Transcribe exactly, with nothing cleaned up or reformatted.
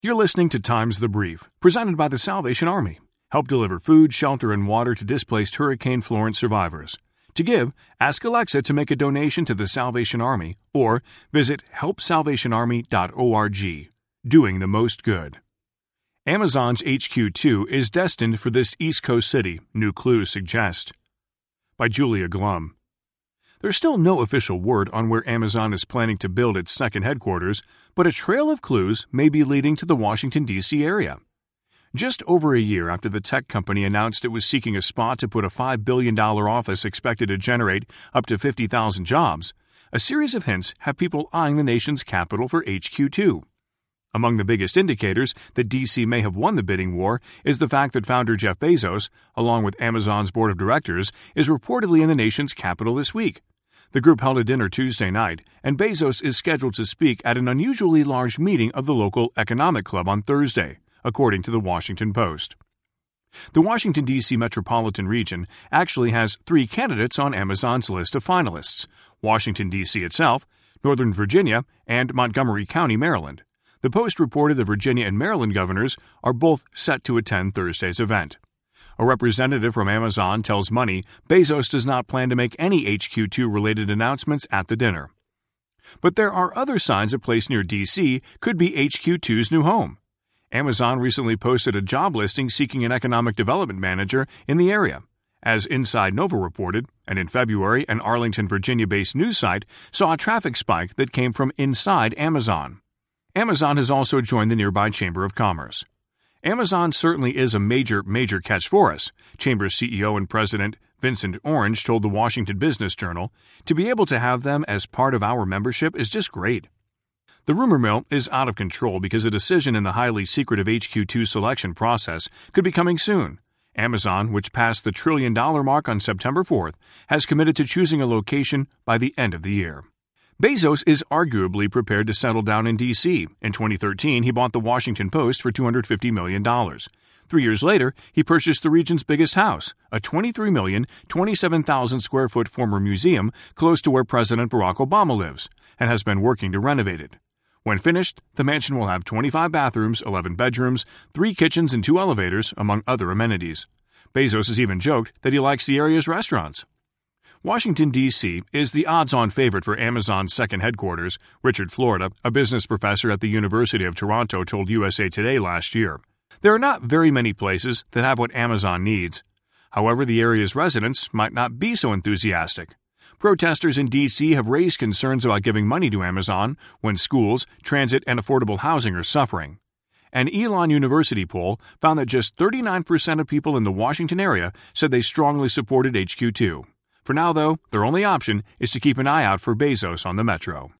You're listening to Times the Brief, presented by the Salvation Army. Help deliver food, shelter, and water to displaced Hurricane Florence survivors. To give, ask Alexa to make a donation to the Salvation Army or visit help salvation army dot org. Doing the most good. Amazon's H Q two is destined for this East Coast city, new clues suggest. By Julia Glum. There's still no official word on where Amazon is planning to build its second headquarters, but a trail of clues may be leading to the Washington, D C area. Just over a year after the tech company announced it was seeking a spot to put a five billion dollars office expected to generate up to fifty thousand jobs, a series of hints have people eyeing the nation's capital for H Q two. Among the biggest indicators that D C may have won the bidding war is the fact that founder Jeff Bezos, along with Amazon's board of directors, is reportedly in the nation's capital this week. The group held a dinner Tuesday night, and Bezos is scheduled to speak at an unusually large meeting of the local economic club on Thursday, according to the Washington Post. The Washington, D C metropolitan region actually has three candidates on Amazon's list of finalists: Washington, D C itself, Northern Virginia, and Montgomery County, Maryland. The Post reported the Virginia and Maryland governors are both set to attend Thursday's event. A representative from Amazon tells Money Bezos does not plan to make any H Q two-related announcements at the dinner. But there are other signs a place near D C could be H Q two's new home. Amazon recently posted a job listing seeking an economic development manager in the area. As Inside Nova reported, and in February, an Arlington, Virginia-based news site saw a traffic spike that came from inside Amazon. Amazon has also joined the nearby Chamber of Commerce. Amazon certainly is a major, major catch for us, Chamber's C E O and president Vincent Orange told the Washington Business Journal. To be able to have them as part of our membership is just great. The rumor mill is out of control because a decision in the highly secretive H Q two selection process could be coming soon. Amazon, which passed the trillion dollar mark on September fourth, has committed to choosing a location by the end of the year. Bezos is arguably prepared to settle down in D C. In twenty thirteen, he bought the Washington Post for two hundred fifty million dollars. Three years later, he purchased the region's biggest house, a twenty-three million, twenty-seven thousand square foot former museum close to where President Barack Obama lives, and has been working to renovate it. When finished, the mansion will have twenty-five bathrooms, eleven bedrooms, three kitchens, and two elevators, among other amenities. Bezos has even joked that he likes the area's restaurants. Washington, D C is the odds-on favorite for Amazon's second headquarters, Richard Florida, a business professor at the University of Toronto, told U S A Today last year. There are not very many places that have what Amazon needs. However, the area's residents might not be so enthusiastic. Protesters in D C have raised concerns about giving money to Amazon when schools, transit, and affordable housing are suffering. An Elon University poll found that just thirty-nine percent of people in the Washington area said they strongly supported H Q two. For now, though, their only option is to keep an eye out for Bezos on the metro.